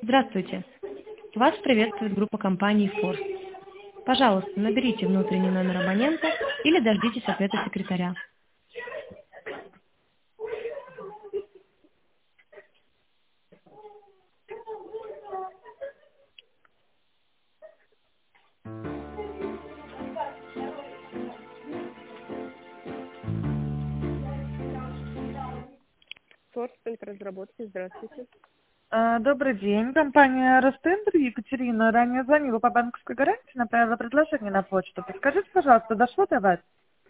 Здравствуйте. Вас приветствует группа компании Force. Пожалуйста, наберите внутренний номер абонента или дождитесь ответа секретаря. Форс, центр разработки. Здравствуйте. Добрый день. Компания Ростендер, Екатерина. Ранее звонила по банковской гарантии, направила предложение на почту. Подскажите, пожалуйста, дошло до вас?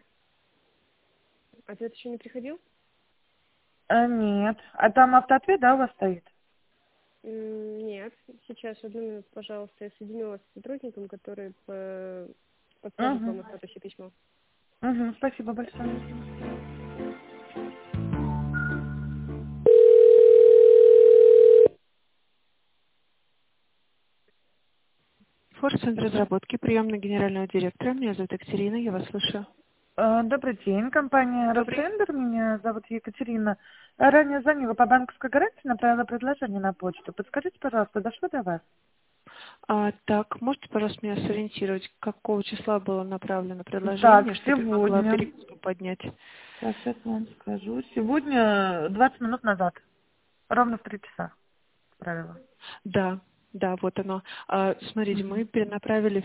Ответ еще не приходил? Нет. А там автоответ, да, у вас стоит? Нет. Сейчас, одну минуту, пожалуйста. Я соединю вас с сотрудником, который подскажет Угу. вам о статусе письма. Угу. Спасибо большое. Форс-центр разработки, приемная генерального директора. Меня зовут Екатерина, я вас слушаю. Добрый день. Компания Добрый. Ростендер. Меня зовут Екатерина. Ранее звонила по банковской гарантии, направила предложение на почту. Подскажите, пожалуйста, дошло до вас? Так, можете, пожалуйста, меня сориентировать, какого числа было направлено Так, предложение, чтобы я могла сегодня. переписку поднять? Так, сейчас вам скажу. Сегодня 20 минут назад. Ровно в 3 часа. Правило. Да, да, вот оно. Смотрите, Мгм. мы перенаправили в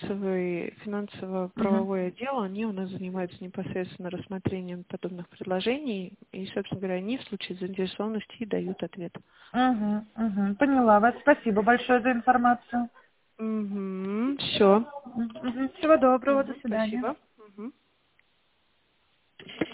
Мгм. финансово-правовое отдел, они у нас занимаются непосредственно рассмотрением подобных предложений, и, собственно говоря, они в случае заинтересованности и дают ответ. Угу, угу. Поняла вас. Спасибо большое за информацию. Угу, все. Мгм. Всего доброго. До свидания. Спасибо. Мгм.